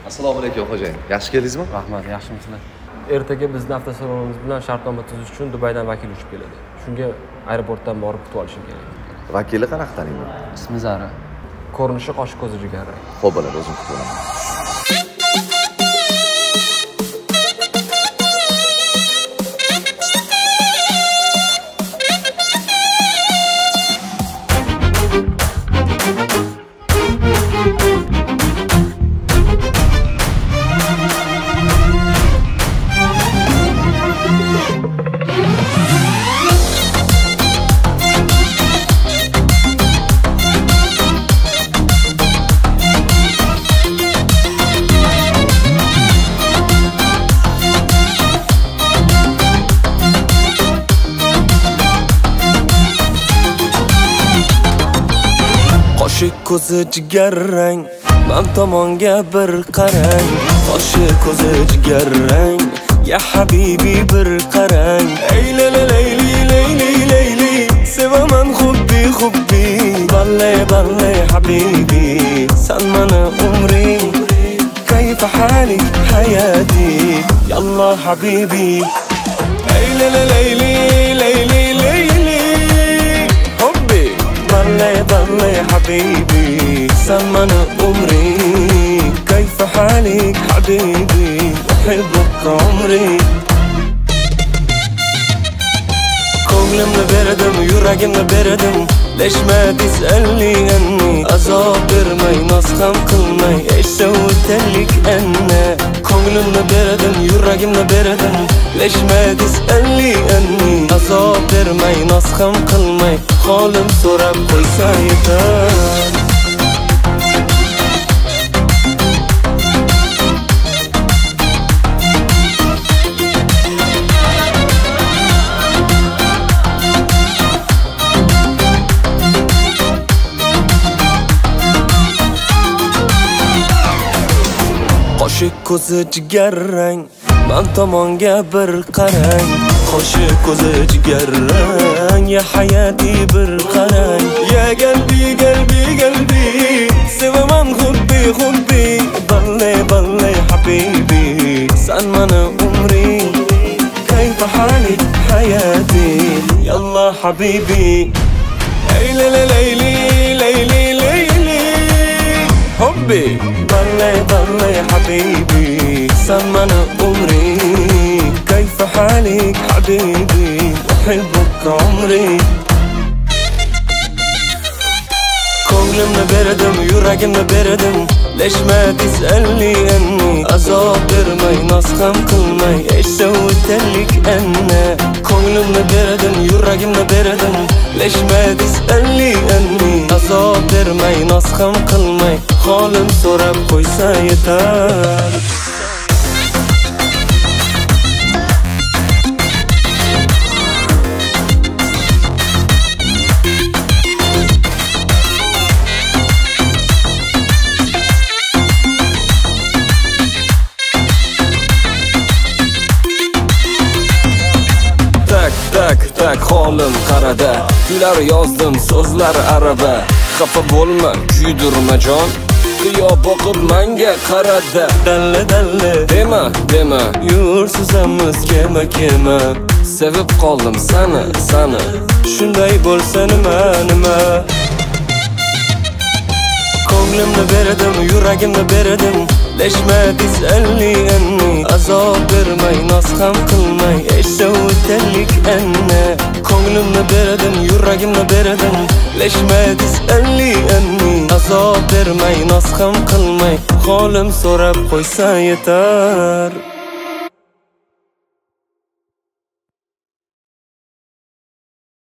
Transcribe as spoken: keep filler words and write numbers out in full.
Assalomu alaykum xo'jayin. Yaxshi keldingizmi? Rahmat, yaxshimisizlar? Ertaga bizning avtosalonimiz bilan shartnoma tuzish uchun Dubaydan vakil uchib keladi. Shunga aeroportdan borib kutib olishim kerak. Vakili qanaqa taniyman? Ismi Zara. Ko'rinishi qosh ko'zi jigarrang. Xo'p, bo'ladi, o'zim kutib olaman. Qoshi ko'zi jigarrang, men tomonga bir qarang. Qoshi ko'zi jigarrang, ya habibi bir qarang. Ey layli layli layli layli, sevaman xubbi xubbi. Balle balle habibi, sen mana umring. Kayfa halik hayati, yalla habibi. Ey layli layli layli layli, hubbi. Balle balle حبيبي سمنا عمري كيف حالك حبيبي أحبك عمري كلمة بردم يراجمنا بردم ليش ما تسألني عني أصابر ما ينسخم قلمي إيش سويتلك أنا كلمة بردم يراجمنا بردم ليش ما تسألني عني أصابر ما ينسخم قلمي خالم سرب قيسايتان Qoshi ko'zi jigarrang, men tomonga bir qarang. Qoshi ko'zi jigarrang, ya hayati bir qarang. Ya qalbi qalbi qalbi, sevaman xubbi xubbi. Balle balle habibi, sen mana umring. Kayfa halik hayati, yalla habibi. Ey layli layli layli layli, hubbi. Balle balle حبيبي سمنا عمري كيف حالك حبيبي أحبك عمري كلمة بردم يراجمنا بردم ليش ما تسألني عني أصابر ما ينسخم قلمي إيش سويتلك أنا كلمة بردم يراجمنا بردم ليش ما تسألني عني أصابر ما ينسخم قلمي خالم سرب قيسا يتار Tak tak holim qarada Kular yozdim so'zlar araba Xafa bo'lma kuydirma jon Qiyo boqib menga qarada Dalle dalle dema dema Yursizamiz kema kema Sevib qoldim seni seni Shunday bo'lsa nima nima Ko'nglimni berdim yuragimni berdim Lesh ma تسألني عني azob bermay noz ham qilmay eshitalik anna ko'nglimni berdim yuragimni berdim Lesh ma تسألني عني azob bermay noz ham qilmay holim so'rab qo'ysa yetar